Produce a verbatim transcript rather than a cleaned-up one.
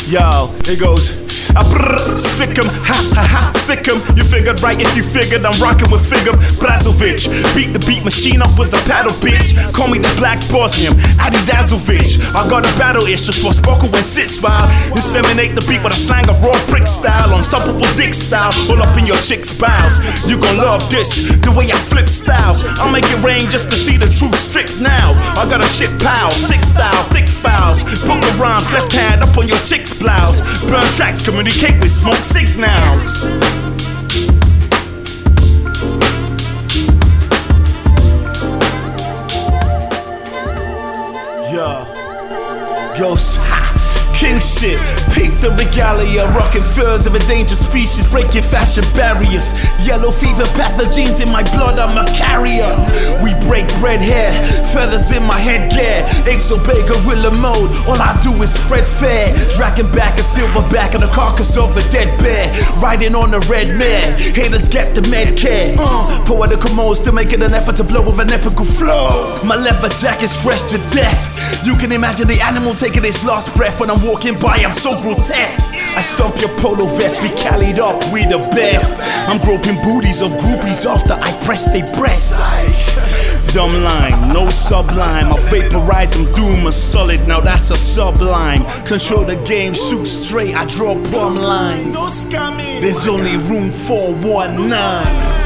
Yo, it goes, ah, brrr, stick 'em, ha ha ha, stick 'em. You figured right if you figured I'm rocking with Figure Brazovic. Beat the beat machine up with the paddle, bitch. Call me the Black Bosnian, Adi Dazovic. I got a battle itch, just watch Sparkle and sit smile. Inseminate the beat with a slang of raw prick style, unstoppable dick style, all up in your chick's bows. You gon' love this, the way I flip styles. I'll make it rain just to see the truth strict now. I got a shit pal, sick style, thick files. Book of rhymes, left hand up on your chick's blouse. Burn tracks, communicate with smoke signals. Yo, ghost hats, king shit. Peep the regalia, rocking furs of endangered species, breaking fashion barriers. Yellow fever pathogens in my blood, I'm a carrier. We break red hair, feathers in my headgear. Apes obey gorilla mode, all I do is spread fair. Dragging back a silverback and the carcass of a dead bear. Riding on a red mare, haters get the med care. uh, Poetical mode, still making an effort to blow with an epical flow. My leather jacket's fresh to death. You can imagine the animal taking its last breath. When I'm walking by, I'm so grotesque. I stomp your polo vest, we callied up, we the best. I'm groping booties of groupies after I press they breasts. Dumb line, no sublime. I vaporize them, doom a solid, now that's a sublime. Control the game, shoot straight, I draw plumb lines. There's only room for one nine.